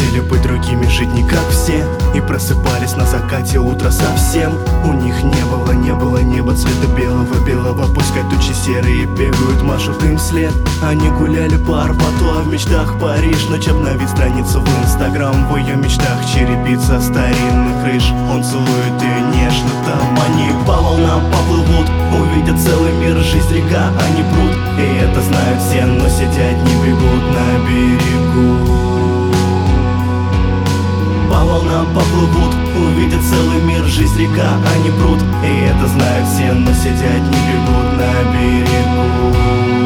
Хотели быть другими, жить не как все, и просыпались на закате утра совсем. У них не было неба цвета белого. Пускай тучи серые бегают, машут им вслед. Они гуляли по Арбату, а в мечтах Париж. Ночь обновит страницу в Инстаграм. В ее мечтах черепица старинных крыш. Он целует ее нежно, там они по волнам поплывут. Увидят целый мир, жизнь река, они пруд. И это знают все, но сидят не бегут на берегу. По волнам поплывут, увидят целый мир, жизнь река, они пруд. И это знают все, но сидят не бегут на берегу.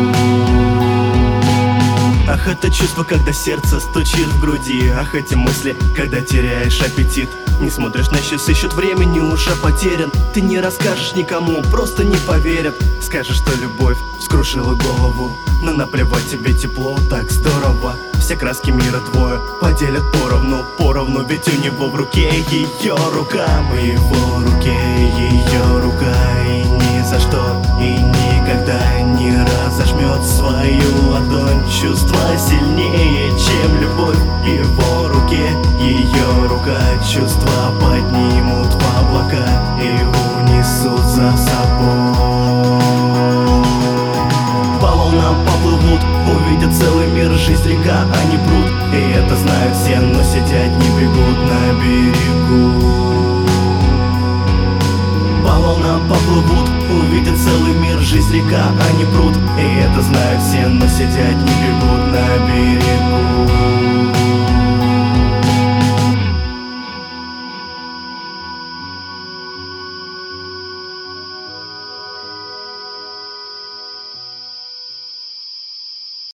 Ах, это чувство, когда сердце стучит в груди. Ах, эти мысли, когда теряешь аппетит. Не смотришь на часы, счет времени уже потерян. Ты не расскажешь никому, просто не поверят. Скажешь, что любовь вскрушила голову, но наплевать, тебе тепло, так здорово. Все краски мира твое поделят поровну, ведь у него в руке ее рука. В его руке ее рука, и ни за что, и никогда не разожмет свою ладонь. Чувство сильнее, чем любовь. В его руке ее рука, чувства поднимут в облака и унесут за собой. По волнам поплывут, увидят целый мир, жизнь река, они пруд. И это знают все, но сидят не бегут на берегу. По волнам поплывут, увидят целый мир, жизнь река, они пруд. И это знают все, но сидят не бегут на берегу.